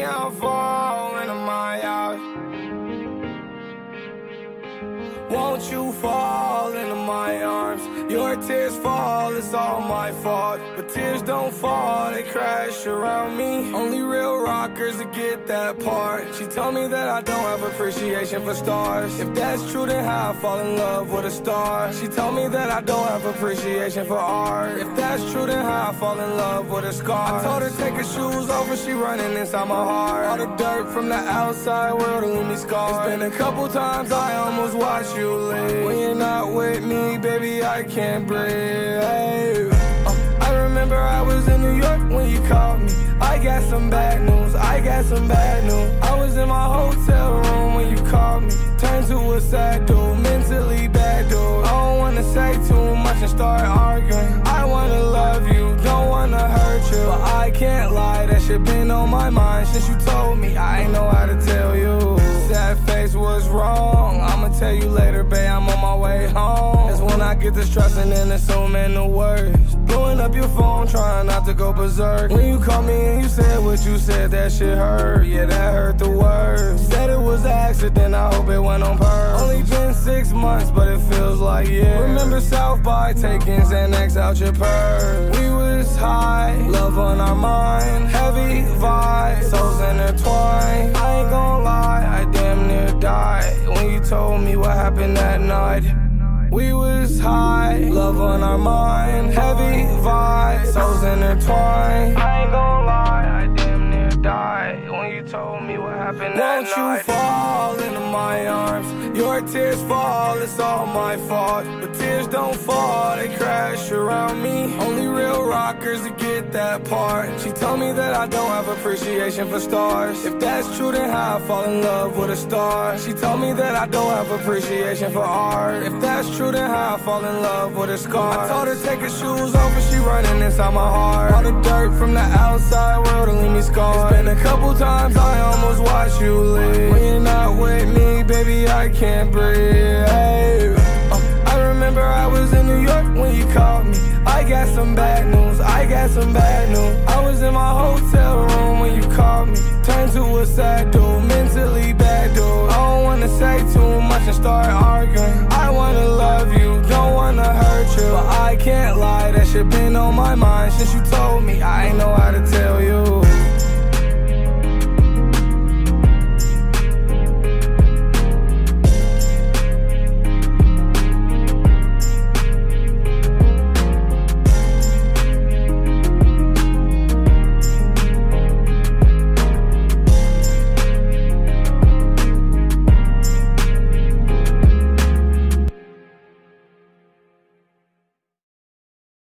now fall into my arms. Won't you fall into my arms? Your tears fall, it's all my fault. But tears don't fall, they crash around me. Only real rockers that get that part. She told me that I don't have appreciation for stars. If that's true, then how I fall in love with a star. She told me that I don't have appreciation for art. If that's true, then how I fall in love with a scar. I told her take her shoes off, but she running inside my heart. All the dirt from the outside world will leave me scarred. It's been a couple times I almost watched you leave. When you're not with me, baby, I can't breathe. I remember I was in New York when you called me. I got some bad news, I got some bad news. I was in my hotel room when you called me. Turned to a sad dude, mentally bad dude. I don't wanna say too much and start arguing. I wanna love you, don't wanna hurt you, but I can't lie, that shit been on my mind since you told me. I ain't know how to tell you. Sad face was wrong, I'ma tell you later, babe, I'm on my way home. That's when I get to stressing and assuming the worst. Blowing up your phone, trying not to go berserk. When you called me and you said what you said, that shit hurt. Yeah, that hurt the worst. Said it was an accident, I hope it went on purpose. Only been 6 months, but it feels like years. Remember South by taking Xanax out your purse. We was high, love on our mind, heavy vibes, souls intertwined. I ain't gon' lie, I damn near died when you told me what happened that night. We was high, love on our mind, heavy vibes, souls intertwined. I ain't gon' lie, I damn near died when you told me what happened that night. Won't you fall into my arms? Your tears fall, it's all my fault. But tears don't fall, they crash around me. Only real rockers that get that part. She told me that I don't have appreciation for stars. If that's true, then how I fall in love with a star. She told me that I don't have appreciation for art. If that's true, then how I fall in love with a scar. I told her take her shoes off, but she running inside my heart. All the dirt from the outside world will leave me scarred. It's been a couple times I almost watched you leave. When you're not with me, baby, I can't breathe. I remember I was in New York when you called me. I got some bad news, I got some bad news. I was in my hotel room when you called me. Turned to a sad dude, mentally bad dude. I don't wanna say too much and start arguing. I wanna love you, don't wanna hurt you, but I can't lie, that shit been on my mind since you told me.